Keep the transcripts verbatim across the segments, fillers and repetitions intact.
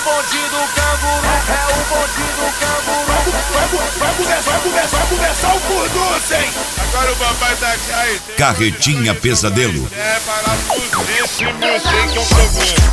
bonde do canguru, é o bonde do canguru. Vai, vai, vai começar, vai começar, vai começar o furdunço, hein? Agora o papai tá aqui, aí. Carretinha Pesadelo. É, parafuso, esse você que é o problema.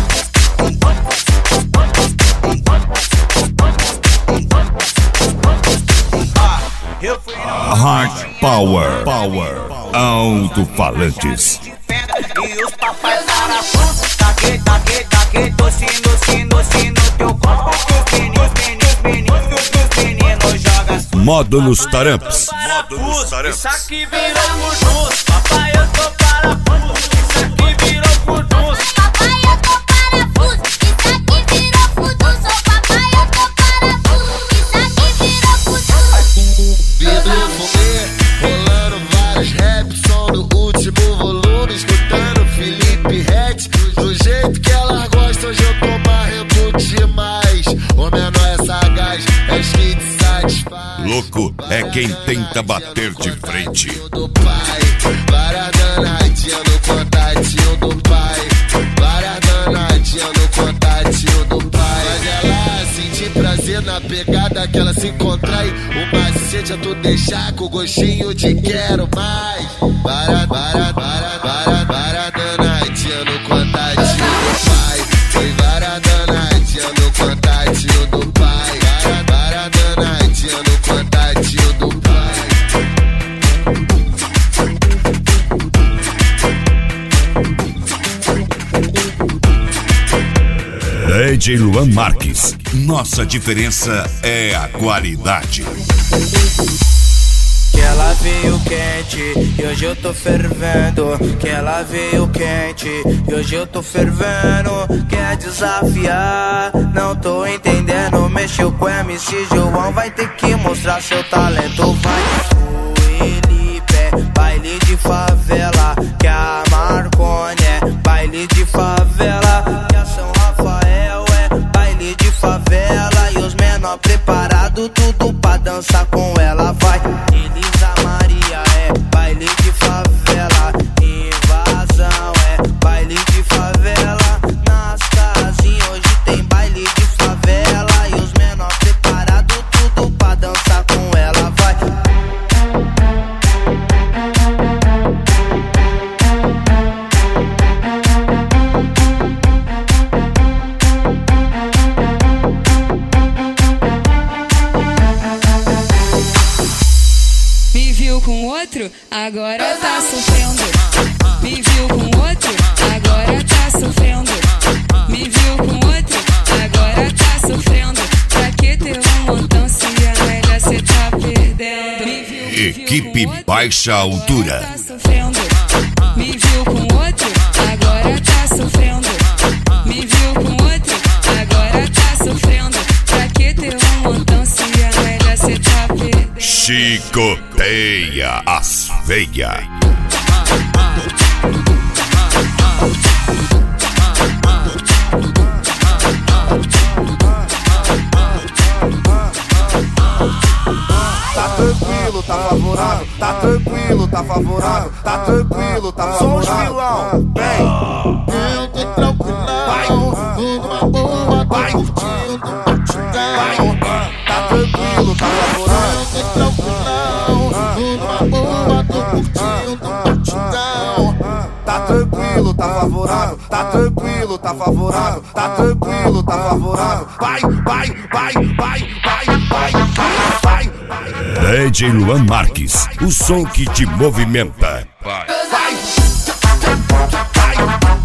Hard Power, Power, alto-falantes. E os papai parafusos, taquei, taquei, taquei, docinho, docinho, docinho no teu corpo. Os meninos, meninos, meninos, os meninos jogam. Módulos Taramps. Módulos Taramps. Isso aqui virou furdunço, papai eu tô parafuso. Isso aqui virou furdunço. Papai eu tô parafuso. Isso aqui virou furdunço. Papai eu tô parafuso. Isso aqui virou furdunço. Vidro fumê, rolando vários raps, som do último volume, escutando Felipe Ret, do jeito que elas gostam, hoje eu tô marrento demais. O menor é sagaz, é os que te satisfaz. Louco é quem tenta bater de frente. Do pai, várias danadinhas no contatinho do pai, várias danadinhas no contatinho do pai. Mas ela sentir prazer na pegada que ela se contrai. O macete é tu deixar com gostinho de quero mais. Para, para, para, para, para danadinha no contatinho do pai. Foi para danadinha no contatinho do pai. Para, para danadinha no contatinho do pai. D J Luan Marques. Nossa diferença é a qualidade. Que ela veio quente e hoje eu tô fervendo. Que ela veio quente e hoje eu tô fervendo. Quer desafiar? Não tô entendendo. Mexeu com M C João, vai ter que mostrar seu talento. Vai Felipe, baile de favela. Que a Marconi é baile de favela. Que a São Rafael é baile de favela. E os menor preparado tudo pra dançar com ela. Vai Elisa Maria é baile de favela. Invasão é baile de favela. Nas casinhas hoje tem baile de favela. E os menor preparado tudo pra dançar com ela. Vai me viu com outro, agora tá sofrendo. Me viu com outro, agora tá sofrendo. Me viu com outro, agora tá sofrendo. Pra que ter um montão se a média cê tá perdendo? Me viu, me Equipe viu com outro, baixa altura. agora tá sofrendo. Me viu com outro, agora tá sofrendo. Me viu com outro, agora tá sofrendo. Pra que ter um montão se a média cê tá perdendo? Chicoteia as veias. Tá tranquilo, tá favorável, tá tranquilo, tá favorável, tá tranquilo, tá favorável. Só os vilão, vem. Eu tô tranquilão, Vai. tudo uma boa, tô Vai. curtindo o batidão. Tá tranquilo, tá favorável. Eu tô tranquilão, tudo uma boa, tô curtindo o batidão. Tá tranquilo, tá favorável, tá tranquilo, tá favorável, tá tranquilo, tá favorável. Vai, vai, vai, vai, vai, vai, vai, vai. D J Luan Marques. O som que te movimenta. Vai. Vai, vai,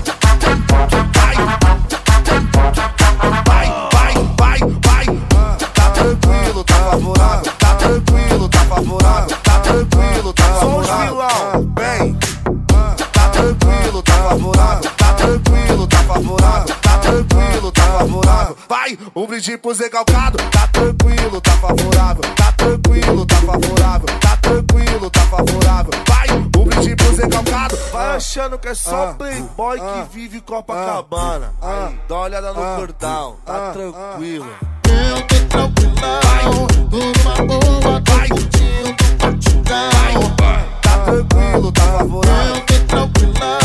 vai, vai, vai, vai. Tá tranquilo, tá favorável, tá tranquilo, tá favorável, tá tranquilo, tá favorável. Só os vilão, vem. Tá tranquilo, tá favorável, tá tranquilo, tá favorável, tá tranquilo, tá favorável. Vai, um brinde pro Zé Calcado, tá tranquilo, tá favorável, tá tranquilo, tá favorável, tá tranquilo, tá favorável. Vai, um brinde pro Zé Calcado. Vai achando que é só playboy que vive Copacabana. Dá uma olhada no cordão, tá tranquilo. Eu tô tranquilão, tudo uma boa, tô curtindo o batidão. Tá tranquilo, tá favorável. Eu tô tranquilão.